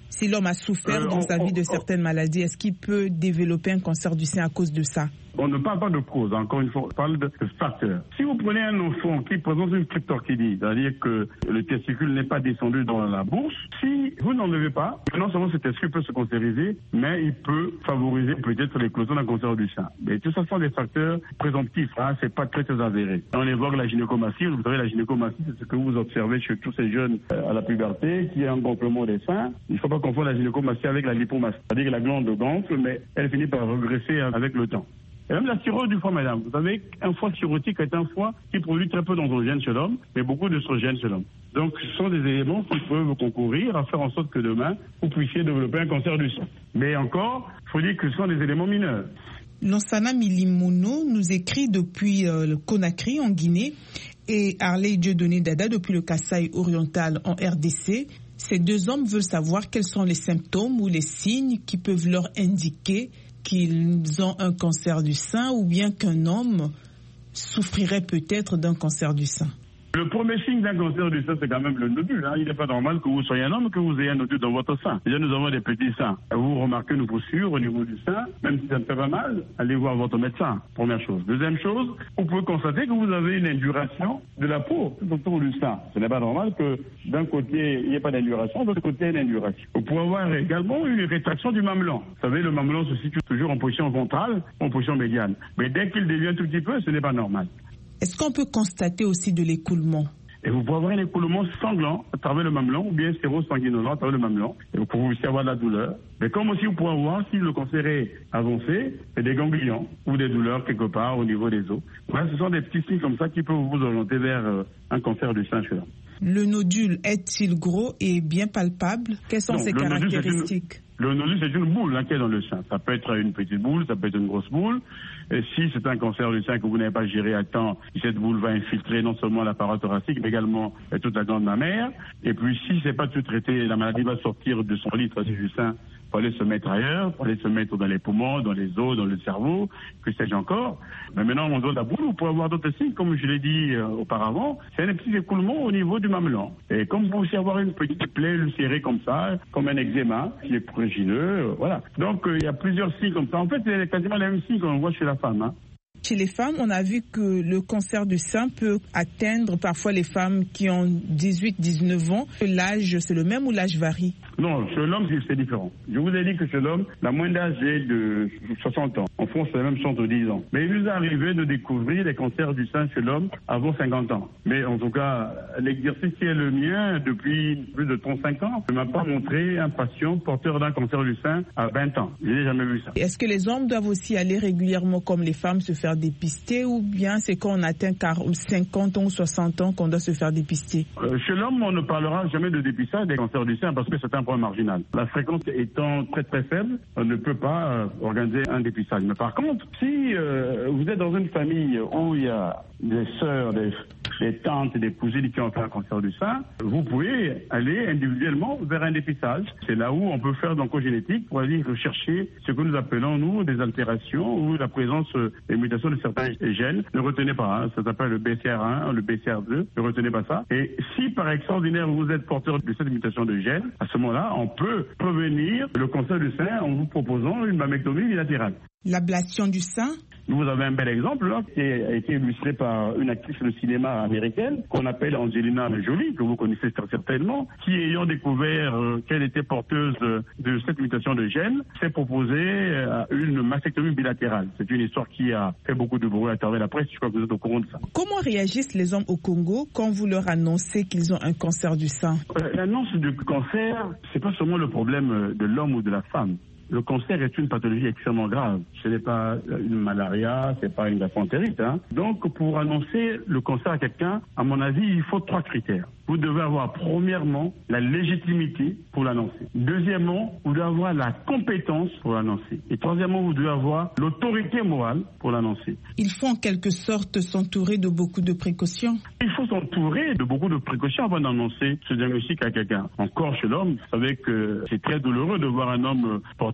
Si l'homme a souffert dans sa vie de certaines maladies, est-ce qu'il peut développer un cancer du sein à cause de ça? On ne parle pas de cause, encore une fois, on parle de facteurs. Si vous prenez un enfant qui présente une cryptorchidie, c'est-à-dire que le testicule n'est pas descendu dans la bourse, si vous n'enlevez pas, non seulement ce testicule peut se cancériser, mais il peut favoriser peut-être l'éclosion d'un cancer du sein. Mais tout ça sont des facteurs présomptifs, c'est pas très avéré. On évoque la gynécomastie, vous savez, la gynécomastie, c'est ce que vous observez chez tous ces jeunes à la puberté, qui est un gonflement des seins. Il ne faut pas confondre la gynécomastie avec la lipomastie, c'est-à-dire que la glande gonfle, mais elle finit par regresser avec le temps. Et même la cirrhose du foie, madame. Vous savez, un foie cirrhotique est un foie qui produit très peu d'androgènes chez l'homme, mais beaucoup d'œstrogènes chez l'homme. Donc, ce sont des éléments qui peuvent concourir à faire en sorte que demain, vous puissiez développer un cancer du sein. Mais encore, il faut dire que ce sont des éléments mineurs. Lansana Milimono nous écrit depuis le Conakry, en Guinée, et Harley Dieudonné Dada depuis le Kasaï oriental en RDC. Ces deux hommes veulent savoir quels sont les symptômes ou les signes qui peuvent leur indiquer qu'ils ont un cancer du sein ou bien qu'un homme souffrirait peut-être d'un cancer du sein. Le premier signe d'un cancer du sein, c'est quand même le nodule. Il n'est pas normal que vous soyez un homme, que vous ayez un nodule dans votre sein. Déjà, nous avons des petits seins. Vous remarquez une poussure au niveau du sein, même si ça ne fait pas mal, allez voir votre médecin, première chose. Deuxième chose, vous pouvez constater que vous avez une induration de la peau tout autour du sein. Ce n'est pas normal que d'un côté, il n'y ait pas d'induration, de l'autre côté, il y a une induration. Vous pouvez avoir également une rétraction du mamelon. Vous savez, le mamelon se situe toujours en position ventrale, en position médiane. Mais dès qu'il devient un tout petit peu, ce n'est pas normal. Est-ce qu'on peut constater aussi de l'écoulement? Et vous pouvez avoir un écoulement sanglant à travers le mamelon ou bien séro-sanguinolent à travers le mamelon. Et vous pouvez aussi avoir de la douleur. Mais comme aussi vous pouvez avoir, si le cancer est avancé, des ganglions ou des douleurs quelque part au niveau des os. Voilà, ce sont des petits signes comme ça qui peuvent vous orienter vers un cancer du sein chez l'homme. Le nodule est-il gros et bien palpable? Quelles sont ses caractéristiques? Le nodule, c'est une boule qui est dans le sein. Ça peut être une petite boule, ça peut être une grosse boule. Et si c'est un cancer du sein que vous n'avez pas géré à temps, cette boule va infiltrer non seulement l'appareil thoracique, mais également toute la glande mammaire. Et puis si c'est pas tout traité, la maladie va sortir de son lit du sein pour aller se mettre ailleurs, pour aller se mettre dans les poumons, dans les os, dans le cerveau, que sais-je encore. Mais maintenant, on donne la boule, vous pouvez avoir d'autres signes, comme je l'ai dit auparavant, c'est un petit écoulement au niveau du mamelon. Et comme vous pouvez aussi avoir une petite plaie ulcérée comme ça, comme un eczéma, qui est prurigineux, voilà. Donc, il y a plusieurs signes comme ça. En fait, c'est quasiment les mêmes signes qu'on voit chez la femme. Chez les femmes, on a vu que le cancer du sein peut atteindre parfois les femmes qui ont 18-19 ans. L'âge, c'est le même ou l'âge varie? Non, chez l'homme, c'est différent. Je vous ai dit que chez l'homme, la moyenne d'âge est de 60 ans. En France, c'est même 110 ans. Mais il nous est arrivé de découvrir les cancers du sein chez l'homme avant 50 ans. Mais en tout cas, l'exercice qui est le mien depuis plus de 35 ans ne m'a pas montré un patient porteur d'un cancer du sein à 20 ans. Je n'ai jamais vu ça. Est-ce que les hommes doivent aussi aller régulièrement comme les femmes se faire dépister ou bien c'est quand on atteint 50 ans ou 60 ans qu'on doit se faire dépister? Chez l'homme, on ne parlera jamais de dépistage des cancers du sein parce que c'est un point marginal. La fréquence étant très très faible, on ne peut pas organiser un dépistage. Mais par contre, si vous êtes dans une famille où il y a des sœurs, des tantes, des cousines qui ont fait un cancer du sein, vous pouvez aller individuellement vers un dépistage. C'est là où on peut faire d'oncogénétique pour aller rechercher ce que nous appelons, nous, des altérations ou la présence des mutations de certains gènes. Ne retenez pas, ça s'appelle le BCR1, le BCR2, ne retenez pas ça. Et si par extraordinaire vous êtes porteur de cette mutation de gène, à ce moment-là, on peut prévenir le cancer du sein en vous proposant une mammectomie bilatérale. L'ablation du sein? Vous avez un bel exemple là, qui a été illustré par une actrice de cinéma américaine qu'on appelle Angelina Jolie, que vous connaissez certainement, qui ayant découvert qu'elle était porteuse de cette mutation de gène, s'est proposée une mastectomie bilatérale. C'est une histoire qui a fait beaucoup de bruit à travers la presse, je crois que vous êtes au courant de ça. Comment réagissent les hommes au Congo quand vous leur annoncez qu'ils ont un cancer du sein? L'annonce du cancer, c'est pas seulement le problème de l'homme ou de la femme. Le cancer est une pathologie extrêmement grave. Ce n'est pas une malaria, c'est pas une gastroentérite. Donc, pour annoncer le cancer à quelqu'un, à mon avis, il faut 3 critères. Vous devez avoir, premièrement, la légitimité pour l'annoncer. Deuxièmement, vous devez avoir la compétence pour l'annoncer. Et troisièmement, vous devez avoir l'autorité morale pour l'annoncer. Il faut en quelque sorte s'entourer de beaucoup de précautions. Il faut s'entourer de beaucoup de précautions avant d'annoncer ce diagnostic à quelqu'un. Encore chez l'homme, vous savez que c'est très douloureux de voir un homme porter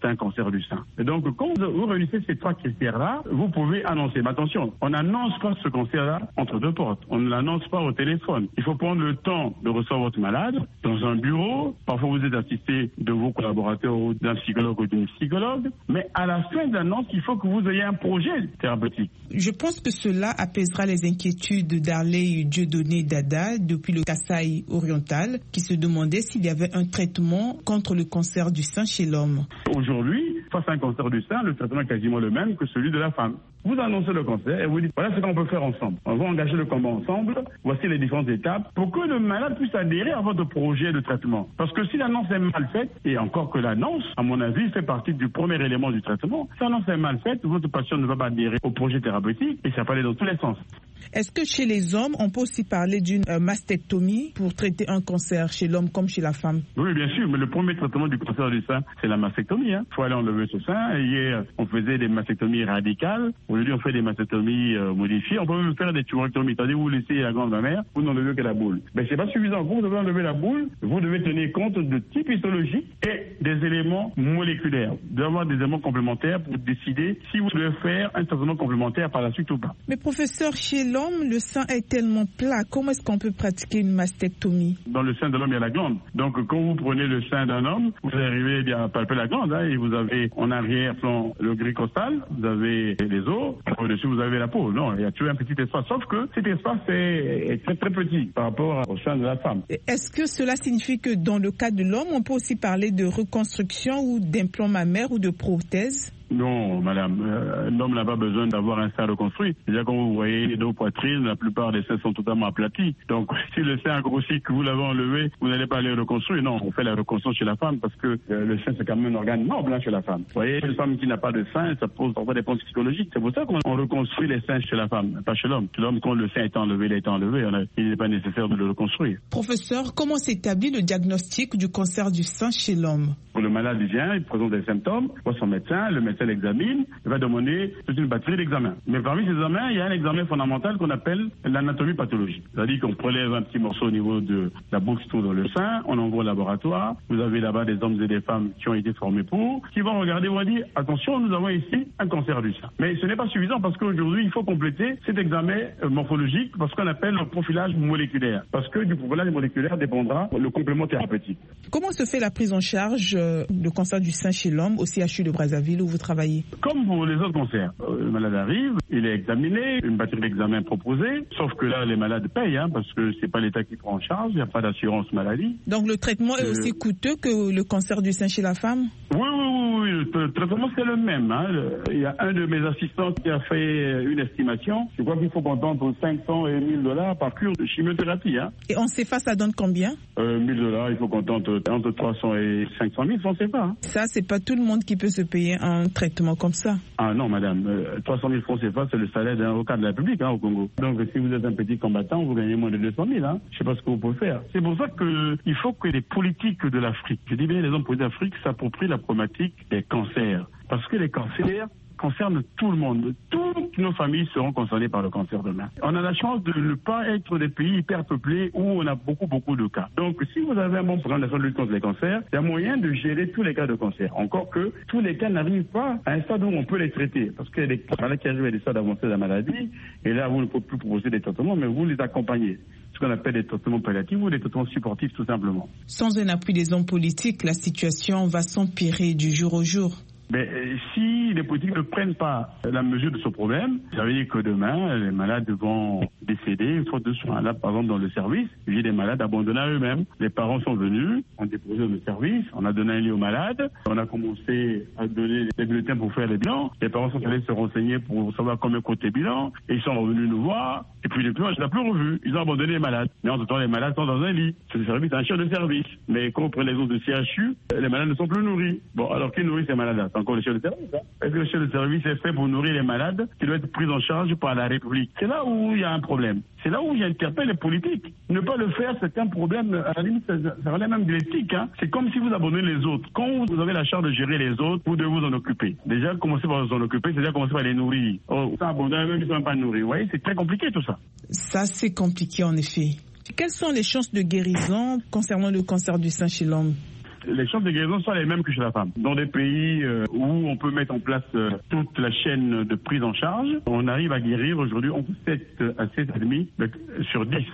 c'est un cancer du sein. Et donc, quand vous réunissez ces 3 critères-là, vous pouvez annoncer. Mais attention, on n'annonce pas ce cancer-là entre 2 portes. On ne l'annonce pas au téléphone. Il faut prendre le temps de recevoir votre malade dans un bureau. Parfois, vous êtes assisté de vos collaborateurs ou d'un psychologue ou d'une psychologue. Mais à la fin de l'annonce, il faut que vous ayez un projet thérapeutique. Je pense que cela apaisera les inquiétudes d'Arley Dieudonné Dada depuis le Kasaï oriental qui se demandait s'il y avait un traitement contre le cancer du sein chez l'homme. Aujourd'hui, face à un cancer du sein, le traitement est quasiment le même que celui de la femme. Vous annoncez le cancer et vous dites voilà ce qu'on peut faire ensemble. On va engager le combat ensemble. Voici les différentes étapes pour que le malade puisse adhérer à votre projet de traitement. Parce que si l'annonce est mal faite, et encore que l'annonce, à mon avis, fait partie du premier élément du traitement, si l'annonce est mal faite, votre patient ne va pas adhérer au projet thérapeutique et ça va aller dans tous les sens. Est-ce que chez les hommes, on peut aussi parler d'une mastectomie pour traiter un cancer chez l'homme comme chez la femme? Oui, bien sûr, mais le premier traitement du cancer du sein, c'est la mastectomie. Il faut aller enlever ce sein. Hier, on faisait des mastectomies radicales. Aujourd'hui, on fait des mastectomies modifiées. On peut même faire des tumorectomies. C'est-à-dire, vous laissez la glande mammaire, vous n'enlevez que la boule. Mais c'est pas suffisant. Vous devez enlever la boule. Vous devez tenir compte de type histologique et des éléments moléculaires. Vous devez avoir des éléments complémentaires pour décider si vous devez faire un traitement complémentaire par la suite ou pas. Mais professeur, chez l'homme, le sein est tellement plat. Comment est-ce qu'on peut pratiquer une mastectomie? Dans le sein de l'homme, il y a la glande. Donc, quand vous prenez le sein d'un homme, vous arrivez à palper la glande. Et vous avez en arrière-plan le gris costal, vous avez les os, au-dessus vous avez la peau. Non, il y a toujours un petit espace. Sauf que cet espace est très très petit par rapport au sein de la femme. Est-ce que cela signifie que dans le cas de l'homme, on peut aussi parler de reconstruction ou d'implant mammaire ou de prothèse? Non, madame, l'homme n'a pas besoin d'avoir un sein reconstruit. Déjà, quand vous voyez les deux poitrines, la plupart des seins sont totalement aplatis. Donc, si le sein a grossi, que vous l'avez enlevé, vous n'allez pas les reconstruire. Non, on fait la reconstruction chez la femme parce que le sein, c'est quand même un organe noble chez la femme. Vous voyez, une femme qui n'a pas de sein, ça pose parfois des problèmes psychologiques. C'est pour ça qu'on reconstruit les seins chez la femme, pas chez l'homme. L'homme, quand le sein est enlevé, il est enlevé. Il n'est pas nécessaire de le reconstruire. Professeur, comment s'établit le diagnostic du cancer du sein chez l'homme? Le malade vient, il présente des symptômes, voit son médecin, le médecin l'examine, il va demander toute une batterie d'examens. Mais parmi ces examens, il y a un examen fondamental qu'on appelle l'anatomie pathologique. C'est-à-dire qu'on prélève un petit morceau au niveau de la bouche qui se trouve dans le sein, on envoie au laboratoire, vous avez là-bas des hommes et des femmes qui ont été formés pour, qui vont regarder, vont dire, attention, nous avons ici un cancer du sein. Mais ce n'est pas suffisant parce qu'aujourd'hui, il faut compléter cet examen morphologique parce qu'on appelle le profilage moléculaire. Parce que du profilage moléculaire dépendra le complément thérapeutique. Comment se fait la prise en charge le cancer du sein chez l'homme au CHU de Brazzaville où vous travaillez? Comme pour les autres cancers, le malade arrive, il est examiné, une batterie d'examens proposée, sauf que là, les malades payent, parce que c'est pas l'État qui prend en charge, il n'y a pas d'assurance maladie. Donc le traitement est aussi coûteux que le cancer du sein chez la femme? Oui, le traitement c'est le même. Il y a un de mes assistants qui a fait une estimation. Je crois qu'il faut compter entre 500 et 1000 $ par cure de chimiothérapie. Et en CFA, ça donne combien? 1000 $, il faut compter entre 300 et 500 000 francs CFA. Ça, c'est pas tout le monde qui peut se payer un traitement comme ça. Ah non, madame. 300 000 francs CFA, c'est le salaire d'un avocat de la République au Congo. Donc, si vous êtes un petit combattant, vous gagnez moins de 200 000. Je sais pas ce que vous pouvez faire. C'est pour ça qu'il faut que les politiques de l'Afrique, je dis bien les hommes politiques d'Afrique, s'approprient la problématique des cancers. Parce que les cancers concerne tout le monde. Toutes nos familles seront concernées par le cancer demain. On a la chance de ne pas être des pays hyper peuplés où on a beaucoup de cas. Donc, si vous avez un bon programme national de lutte contre les cancers, il y a moyen de gérer tous les cas de cancer. Encore que tous les cas n'arrivent pas à un stade où on peut les traiter. Parce qu'il y a des cas qui arrivent à des stades avancés de la maladie, et là, vous ne pouvez plus proposer des traitements, mais vous les accompagnez. Ce qu'on appelle des traitements palliatifs ou des traitements supportifs, tout simplement. Sans un appui des hommes politiques, la situation va s'empirer du jour au jour. Mais si les politiques ne prennent pas la mesure de ce problème, ça veut dire que demain, les malades vont décéder faute de soins. Là, par exemple, dans le service, j'ai des malades abandonnés à eux-mêmes. Les parents sont venus, ont déposé dans le service, on a donné un lit aux malades, on a commencé à donner des bulletins pour faire les bilans. Les parents sont allés se renseigner pour savoir combien coûte les bilans, et ils sont revenus nous voir, et puis depuis, on ne l'a plus revu. Ils ont abandonné les malades. Mais en tout temps, les malades sont dans un lit. C'est le service, un chef de service. Mais quand on prend les autres de CHU, les malades ne sont plus nourris. Bon, alors qui nourrit ces malades-là? C'est encore le chef de service. Est-ce que le chef de service est fait pour nourrir les malades qui doivent être pris en charge par la République? C'est là où il y a un problème. C'est là où j'interpelle les politiques. Ne pas le faire, c'est un problème, à la limite, ça relève même de l'éthique. C'est comme si vous abandonnez les autres. Quand vous avez la charge de gérer les autres, vous devez vous en occuper. Déjà, commencer par vous en occuper, c'est déjà commencer par les nourrir. Oh, ça abandonne, même ils ne sont pas nourris. Vous voyez, c'est très compliqué tout ça. Ça, c'est compliqué en effet. Quelles sont les chances de guérison concernant le cancer du sein chez l'homme? les chances de guérison sont les mêmes que chez la femme. Dans des pays où on peut mettre en place toute la chaîne de prise en charge, on arrive à guérir aujourd'hui entre 7 à 7,5 sur 10,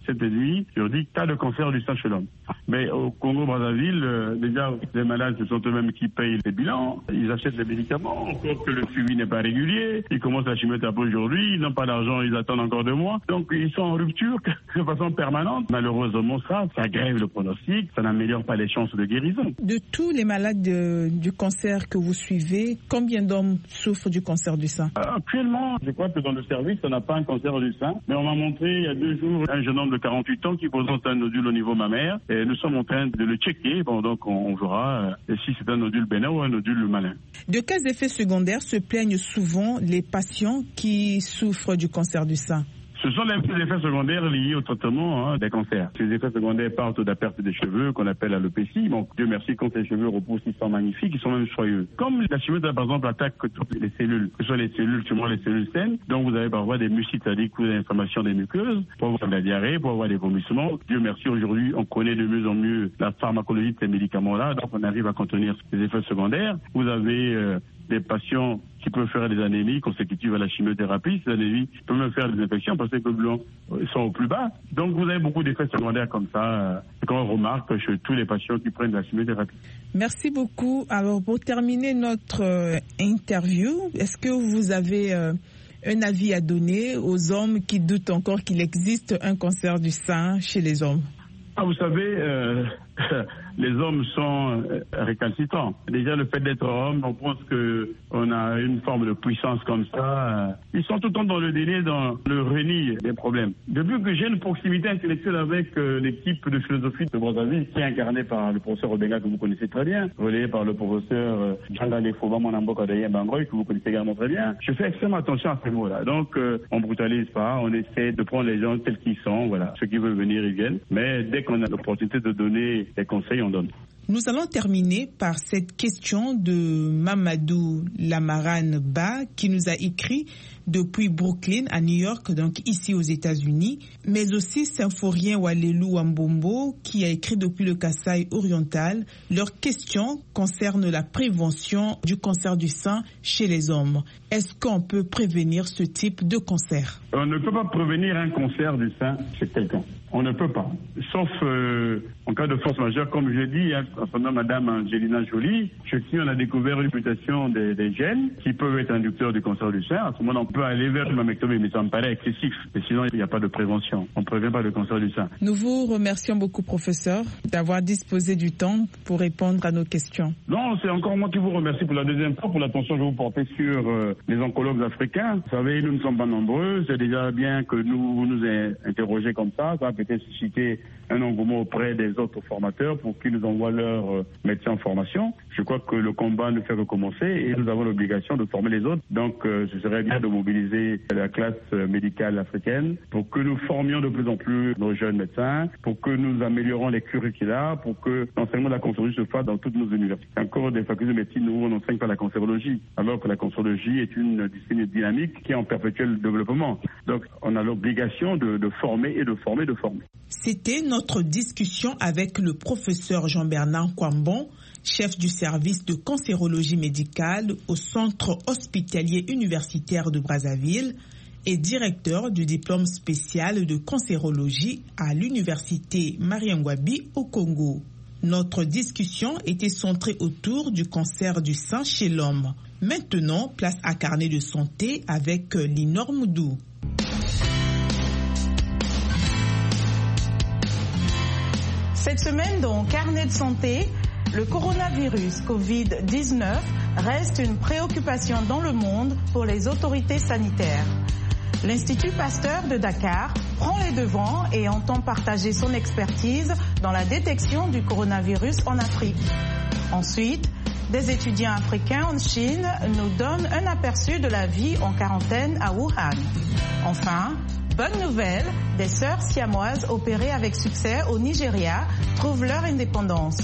7,5 sur 10 cas de cancer du sein chez l'homme. Mais au Congo-Brazzaville, déjà, les malades, ce sont eux-mêmes qui payent les bilans, ils achètent les médicaments, encore que le suivi n'est pas régulier, ils commencent la chimiothérapie aujourd'hui, ils n'ont pas d'argent, ils attendent encore 2 mois. Donc, ils sont en rupture de façon permanente. Malheureusement, ça grève le pronostic, ça n'améliore pas les chances de guérison. De tous les malades du cancer que vous suivez, combien d'hommes souffrent du cancer du sein? Actuellement, je crois que dans le service, on n'a pas un cancer du sein, mais on m'a montré il y a 2 jours un jeune homme de 48 ans qui présente un nodule au niveau mammaire et nous sommes en train de le checker. Bon, donc on verra si c'est un nodule bénin ou un nodule malin. De quels effets secondaires se plaignent souvent les patients qui souffrent du cancer du sein? Ce sont les effets secondaires liés au traitement des cancers. Ces effets secondaires partent de la perte des cheveux qu'on appelle alopécie. Bon, Dieu merci, quand les cheveux repoussent, ils sont magnifiques, ils sont même soyeux. Comme la chimiothérapie, par exemple, attaque toutes les cellules, que ce soit les cellules tumeurs, les cellules saines, donc vous avez parfois des mucites, c'est-à-dire que vous avez l'inflammation des muqueuses, pour avoir de la diarrhée, pour avoir des vomissements. Dieu merci, aujourd'hui, on connaît de mieux en mieux la pharmacologie de ces médicaments-là, donc on arrive à contenir ces effets secondaires. Vous avez des patients qui peuvent faire des anémies consécutives à la chimiothérapie. Ces anémies peuvent même faire des infections parce que les globules sont au plus bas. Donc vous avez beaucoup d'effets secondaires comme ça qu'on remarque chez tous les patients qui prennent la chimiothérapie. Merci beaucoup. Alors pour terminer notre interview, est-ce que vous avez un avis à donner aux hommes qui doutent encore qu'il existe un cancer du sein chez les hommes? Vous savez, les hommes sont récalcitrants. Déjà, le fait d'être homme, on pense qu'on a une forme de puissance comme ça. Ils sont tout le temps dans le délai, dans le reni des problèmes. Depuis que j'ai une proximité intellectuelle avec l'équipe de philosophie de Brazzaville, qui est incarnée par le professeur Obenga, que vous connaissez très bien, relayé par le professeur Djangale Foba Monamboka Dayen Bangoy, que vous connaissez également très bien, je fais extrêmement attention à ces mots-là. Donc, on brutalise pas, on essaie de prendre les gens tels qu'ils sont, voilà. Ceux qui veulent venir, ils viennent. Mais dès qu'on a l'opportunité de donner des conseils, on donne. Nous allons terminer par cette question de Mamadou Lamarane Ba qui nous a écrit depuis Brooklyn à New York, donc ici aux États-Unis, mais aussi Symphorien Walelou Wambombo qui a écrit depuis le Kasaï oriental. Leur question concerne la prévention du cancer du sein chez les hommes. Est-ce qu'on peut prévenir ce type de cancer? On ne peut pas prévenir un cancer du sein chez quelqu'un. On ne peut pas. Sauf en cas de force majeure, comme je dis, pendant Madame Angelina Jolie, chez qui on a découvert une mutation des gènes qui peuvent être inducteurs du cancer du sein. À ce moment-là, on peut aller vers une mammectomie, mais ça me paraît excessif. Et sinon, il n'y a pas de prévention. On ne prévient pas le cancer du sein. Nous vous remercions beaucoup, professeur, d'avoir disposé du temps pour répondre à nos questions. Non, c'est encore moi qui vous remercie pour la deuxième fois, pour l'attention que vous portez sur les oncologues africains. Vous savez, nous ne sommes pas nombreux. C'est déjà bien que vous nous interrogez comme ça. Ça va peut-être susciter un engouement auprès des autres formateurs pour qu'ils nous envoient leurs médecins en formation. Je crois que le combat ne fait que commencer et nous avons l'obligation de former les autres. Donc, ce serait bien de mobiliser la classe médicale africaine pour que nous formions de plus en plus nos jeunes médecins, pour que nous améliorons les curricula, pour que l'enseignement de la cancérologie se fasse dans toutes nos universités. Encore des facultés de médecine où on n'enseigne pas la cancérologie, alors que la cancérologie est une discipline dynamique qui est en perpétuel développement. Donc, on a l'obligation de former et de former, de former. C'était notre discussion avec le professeur Jean-Bernard Kwambon, chef du service de cancérologie médicale au Centre hospitalier universitaire de Brazzaville et directeur du diplôme spécial de cancérologie à l'université Mariangwabi au Congo. Notre discussion était centrée autour du cancer du sein chez l'homme. Maintenant, place à Carnet de santé avec Linor Moudou. Cette semaine, dans Carnet de santé, le coronavirus Covid-19 reste une préoccupation dans le monde pour les autorités sanitaires. L'Institut Pasteur de Dakar prend les devants et entend partager son expertise dans la détection du coronavirus en Afrique. Ensuite, des étudiants africains en Chine nous donnent un aperçu de la vie en quarantaine à Wuhan. Enfin, bonne nouvelle, des sœurs siamoises opérées avec succès au Nigeria trouvent leur indépendance.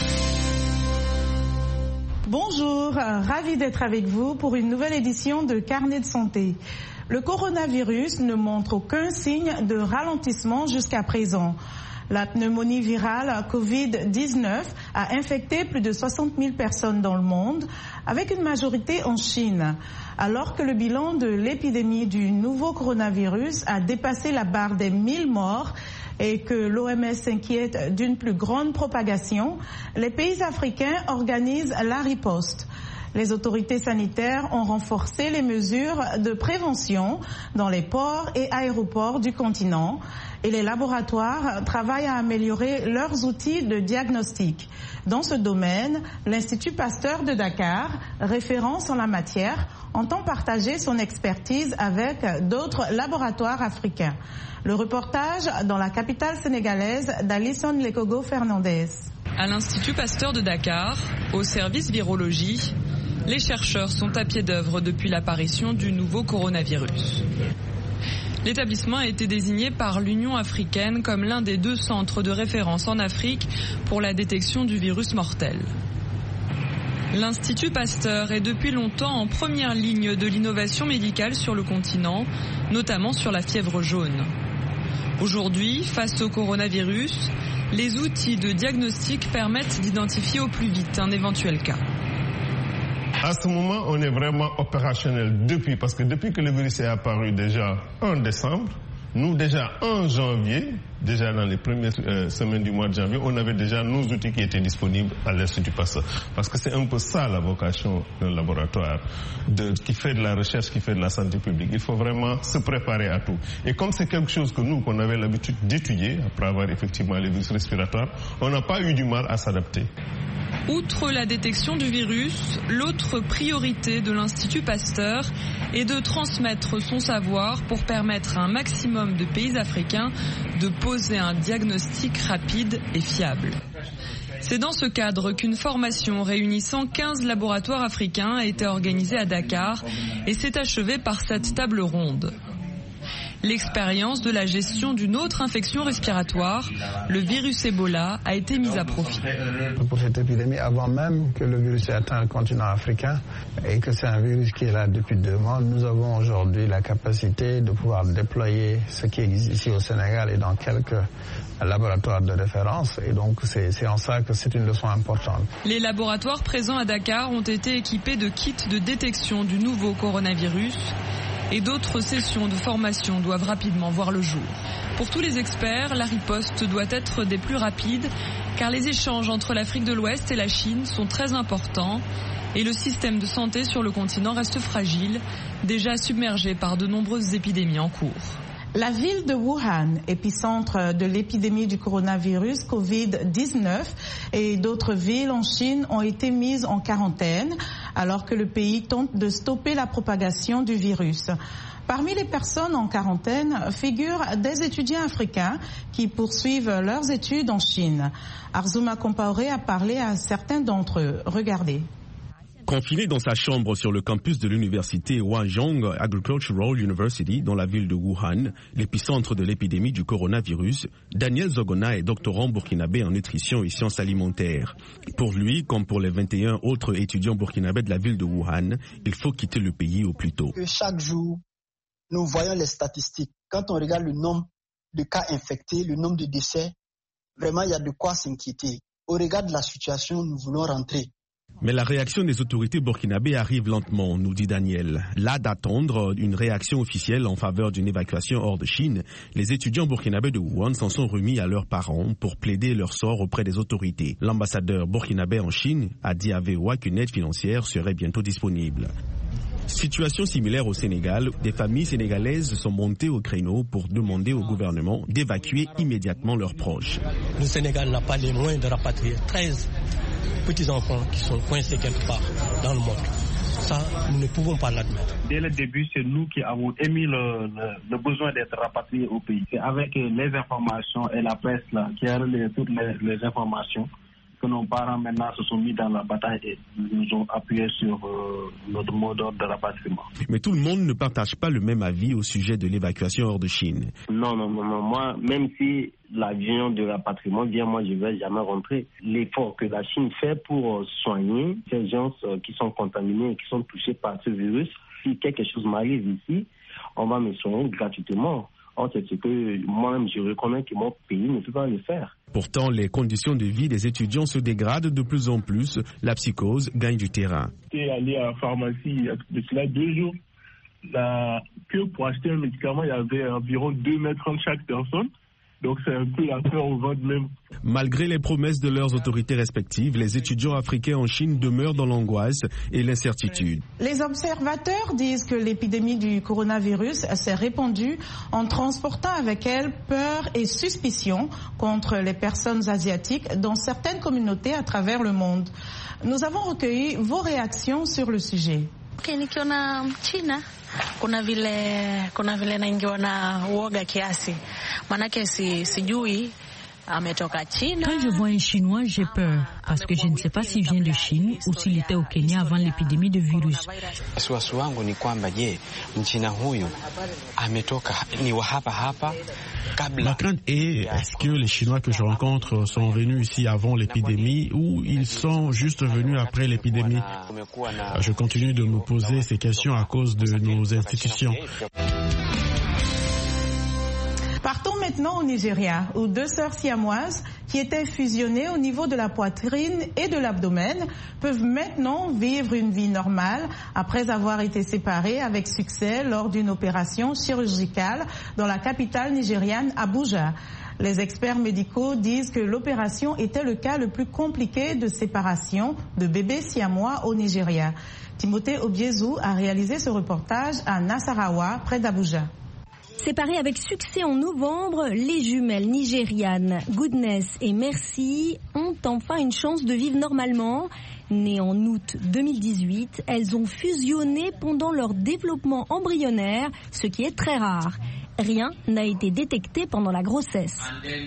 Bonjour, ravi d'être avec vous pour une nouvelle édition de Carnet de santé. Le coronavirus ne montre aucun signe de ralentissement jusqu'à présent. La pneumonie virale Covid-19 a infecté plus de 60 000 personnes dans le monde, avec une majorité en Chine. Alors que le bilan de l'épidémie du nouveau coronavirus a dépassé la barre des 1000 morts et que l'OMS s'inquiète d'une plus grande propagation, les pays africains organisent la riposte. Les autorités sanitaires ont renforcé les mesures de prévention dans les ports et aéroports du continent et les laboratoires travaillent à améliorer leurs outils de diagnostic. Dans ce domaine, l'Institut Pasteur de Dakar, référence en la matière, entend partager son expertise avec d'autres laboratoires africains. Le reportage dans la capitale sénégalaise d'Alison Lekogo Fernandez. À l'Institut Pasteur de Dakar, au service virologie, les chercheurs sont à pied d'œuvre depuis l'apparition du nouveau coronavirus. L'établissement a été désigné par l'Union africaine comme l'un des 2 centres de référence en Afrique pour la détection du virus mortel. L'Institut Pasteur est depuis longtemps en première ligne de l'innovation médicale sur le continent, notamment sur la fièvre jaune. Aujourd'hui, face au coronavirus, les outils de diagnostic permettent d'identifier au plus vite un éventuel cas. À ce moment, on est vraiment opérationnel parce que depuis que le virus est apparu déjà en décembre, nous déjà en janvier, déjà dans les premières semaines du mois de janvier, on avait déjà nos outils qui étaient disponibles à l'Institut Pasteur. Parce que c'est un peu ça la vocation d'un laboratoire qui fait de la recherche, qui fait de la santé publique. Il faut vraiment se préparer à tout. Et comme c'est quelque chose qu'on avait l'habitude d'étudier, après avoir effectivement les virus respiratoires, on n'a pas eu du mal à s'adapter. Outre la détection du virus, l'autre priorité de l'Institut Pasteur est de transmettre son savoir pour permettre à un maximum de pays africains de poser un diagnostic rapide et fiable. C'est dans ce cadre qu'une formation réunissant 15 laboratoires africains a été organisée à Dakar et s'est achevée par cette table ronde. L'expérience de la gestion d'une autre infection respiratoire, le virus Ebola, a été mise à profit. Pour cette épidémie, avant même que le virus ait atteint le continent africain et que c'est un virus qui est là depuis 2 mois, nous avons aujourd'hui la capacité de pouvoir déployer ce qui existe ici au Sénégal et dans quelques laboratoires de référence. Et donc c'est en ça que c'est une leçon importante. Les laboratoires présents à Dakar ont été équipés de kits de détection du nouveau coronavirus. Et d'autres sessions de formation doivent rapidement voir le jour. Pour tous les experts, la riposte doit être des plus rapides car les échanges entre l'Afrique de l'Ouest et la Chine sont très importants et le système de santé sur le continent reste fragile, déjà submergé par de nombreuses épidémies en cours. La ville de Wuhan, épicentre de l'épidémie du coronavirus Covid-19 et d'autres villes en Chine ont été mises en quarantaine alors que le pays tente de stopper la propagation du virus. Parmi les personnes en quarantaine figurent des étudiants africains qui poursuivent leurs études en Chine. Arzouma Compaoré a parlé à certains d'entre eux. Regardez. Confiné dans sa chambre sur le campus de l'université Huazhong Agricultural University dans la ville de Wuhan, l'épicentre de l'épidémie du coronavirus, Daniel Zogona est doctorant burkinabé en nutrition et sciences alimentaires. Pour lui, comme pour les 21 autres étudiants burkinabés de la ville de Wuhan, il faut quitter le pays au plus tôt. Chaque jour, nous voyons les statistiques. Quand on regarde le nombre de cas infectés, le nombre de décès, vraiment il y a de quoi s'inquiéter. Au regard de la situation, nous voulons rentrer. Mais la réaction des autorités burkinabées arrive lentement, nous dit Daniel. Là d'attendre une réaction officielle en faveur d'une évacuation hors de Chine, les étudiants burkinabés de Wuhan s'en sont remis à leurs parents pour plaider leur sort auprès des autorités. L'ambassadeur burkinabé en Chine a dit à VOA qu'une aide financière serait bientôt disponible. Situation similaire au Sénégal, des familles sénégalaises sont montées au créneau pour demander au gouvernement d'évacuer immédiatement leurs proches. Le Sénégal n'a pas les moyens de rapatrier 13 petits-enfants qui sont coincés quelque part dans le monde. Ça, nous ne pouvons pas l'admettre. Dès le début, c'est nous qui avons émis le besoin d'être rapatriés au pays. C'est avec les informations et la presse là, qui a relayé toutes les informations que nos parents maintenant se sont mis dans la bataille et nous ont appuyé sur notre mot d'ordre de rapatriement. Mais tout le monde ne partage pas le même avis au sujet de l'évacuation hors de Chine. Non. Moi, même si l'avion de rapatriement vient, moi je ne vais jamais rentrer. L'effort que la Chine fait pour soigner ces gens qui sont contaminés et qui sont touchés par ce virus, si quelque chose m'arrive ici, on va me soigner gratuitement. Or, c'est ce que moi-même je reconnais que mon pays ne peut pas le faire. Pourtant, les conditions de vie des étudiants se dégradent de plus en plus. La psychose gagne du terrain. J'étais allé à la pharmacie il y a de cela 2 jours. La queue pour acheter un médicament, il y avait environ 2 mètres entre chaque personne. Donc c'est un peu la peur au ventre même. Malgré les promesses de leurs autorités respectives, les étudiants africains en Chine demeurent dans l'angoisse et l'incertitude. Les observateurs disent que l'épidémie du coronavirus s'est répandue en transportant avec elle peur et suspicion contre les personnes asiatiques dans certaines communautés à travers le monde. Nous avons recueilli vos réactions sur le sujet. Nikiona China kuna vile naingiwa na uoga kiasi, manake sijui ametoka China. Quand je vois un Chinois, j'ai peur parce que je ne sais pas s'il vient de Chine ou s'il était au Kenya avant l'épidémie de virus. Wasiwasi wangu ni kwamba je, Mchina huyu ametoka ni wa hapa. Ma crainte est-ce que les Chinois que je rencontre sont venus ici avant l'épidémie ou ils sont juste venus après l'épidémie? Je continue de me poser ces questions à cause de nos institutions. Partons maintenant au Nigeria, où 2 sœurs siamoises qui étaient fusionnées au niveau de la poitrine et de l'abdomen peuvent maintenant vivre une vie normale après avoir été séparées avec succès lors d'une opération chirurgicale dans la capitale nigériane Abuja. Les experts médicaux disent que l'opération était le cas le plus compliqué de séparation de bébés siamois au Nigeria. Timothée Obiezu a réalisé ce reportage à Nasarawa, près d'Abuja. Séparées avec succès en novembre, les jumelles nigérianes Goodness et Merci ont enfin une chance de vivre normalement. Nées en août 2018, elles ont fusionné pendant leur développement embryonnaire, ce qui est très rare. Rien n'a été détecté pendant la grossesse.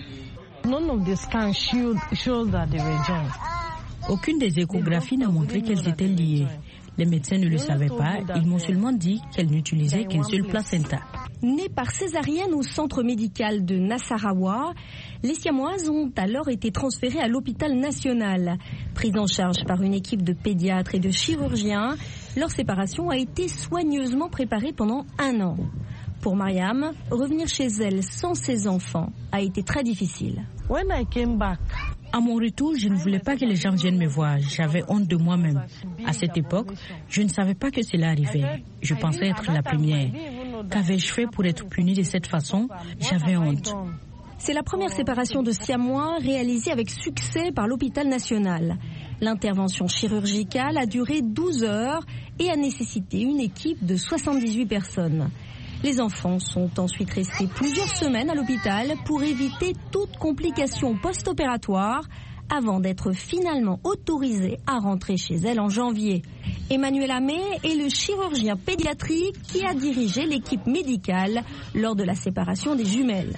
Aucune des échographies n'a montré qu'elles étaient liées. Les médecins ne le savaient pas, ils m'ont seulement dit qu'elles n'utilisaient qu'une seule placenta. Nées par césarienne au centre médical de Nasarawa, les siamoises ont alors été transférées à l'hôpital national. Prises en charge par une équipe de pédiatres et de chirurgiens, leur séparation a été soigneusement préparée pendant 1 an. Pour Mariam, revenir chez elle sans ses enfants a été très difficile. À mon retour, je ne voulais pas que les gens viennent me voir. J'avais honte de moi-même. À cette époque, je ne savais pas que cela arrivait. Je pensais être la première. Qu'avais-je fait pour être punie de cette façon? J'avais honte. C'est la première séparation de siamois réalisée avec succès par l'hôpital national. L'intervention chirurgicale a duré 12 heures et a nécessité une équipe de 78 personnes. Les enfants sont ensuite restés plusieurs semaines à l'hôpital pour éviter toute complication post-opératoire avant d'être finalement autorisés à rentrer chez elles en janvier. Emmanuel Amé est le chirurgien pédiatrique qui a dirigé l'équipe médicale lors de la séparation des jumelles.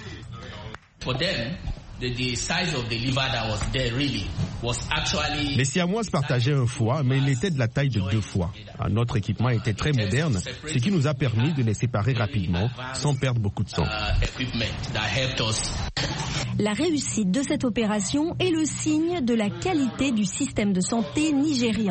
Les siamoises partageaient un foie, mais il était de la taille de 2 foies. Notre équipement était très moderne, ce qui nous a permis de les séparer rapidement, sans perdre beaucoup de sang. La réussite de cette opération est le signe de la qualité du système de santé nigérian.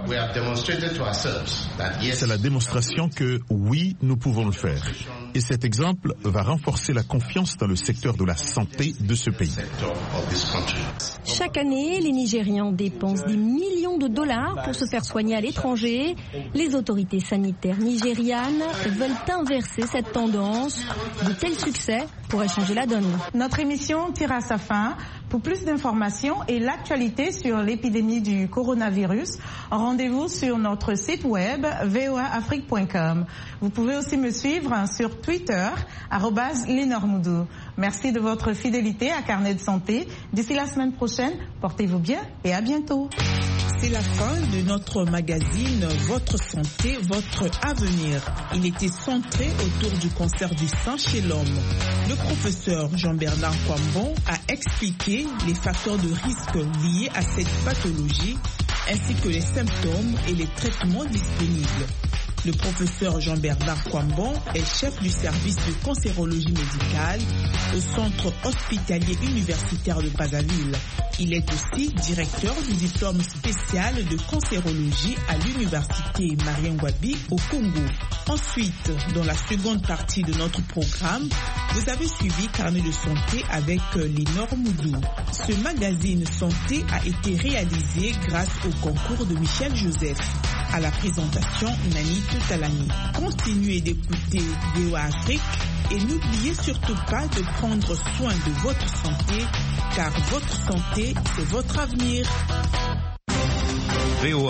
C'est la démonstration que oui, nous pouvons le faire. Et cet exemple va renforcer la confiance dans le secteur de la santé de ce pays. Chaque année, les Nigérians dépensent des millions de dollars pour se faire soigner à l'étranger. Les autorités sanitaires nigérianes veulent inverser cette tendance. De tels succès pourraient changer la donne. Notre émission tire à sa fin. Pour plus d'informations et l'actualité sur l'épidémie du coronavirus, rendez-vous sur notre site web voaafrique.com. Vous pouvez aussi me suivre sur Twitter @lenormoudou. Merci de votre fidélité à Carnet de Santé. D'ici la semaine prochaine, portez-vous bien et à bientôt. C'est la fin de notre magazine Votre santé, votre avenir. Il était centré autour du cancer du sein chez l'homme. Le professeur Jean-Bernard Kwambon a expliqué les facteurs de risque liés à cette pathologie ainsi que les symptômes et les traitements disponibles. Le professeur Jean-Bernard Kwambon est chef du service de cancérologie médicale au centre hospitalier universitaire de Brazzaville. Il est aussi directeur du diplôme spécial de cancérologie à l'université Mariengwabi au Congo. Ensuite, dans la seconde partie de notre programme, vous avez suivi Carnet de santé avec Lénore Moudou. Ce magazine santé a été réalisé grâce au concours de Michel Joseph. À la présentation, Nanit Talani. Continuez d'écouter VOA Afrique et n'oubliez surtout pas de prendre soin de votre santé, car votre santé, c'est votre avenir.